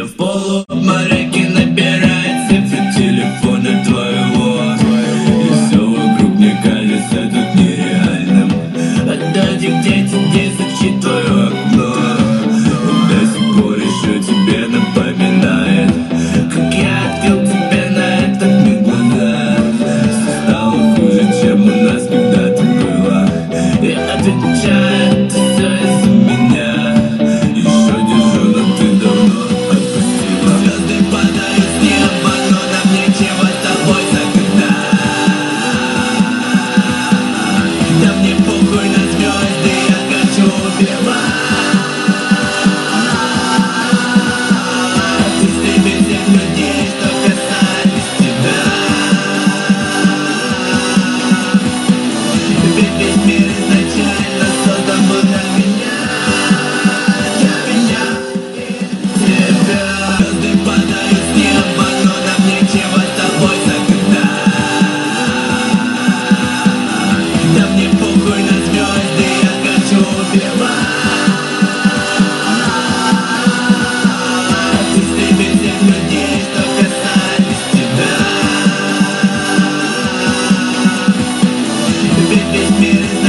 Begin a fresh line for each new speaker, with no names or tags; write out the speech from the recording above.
Я в полуобмороке, набирает цифры телефона твоего, и все вокруг мне кажется тут нереальным. Отдайте, где закричит твое окно, и до сих пор еще тебе напоминает, как я открыл тебе на этот миг глаза. Все стало хуже, чем у нас когда-то было. Я отвечаю, это все из-за меня. Еще держу, но ты давно отпустила. Звезды падают с неба, но нам нечего с тобой загадать. Да мне похуй на звезды, я хочу убивать. Ты среди всех людей, что касались тебя. Ведь весь мир изначально создан был для меня. Для меня и тебя. Звезды падают с неба, но нам нечего с тобой загадать. Да мне похуй на звезды, я хочу убивать. Ты среди всех людей, что касались тебя. Ведь весь мир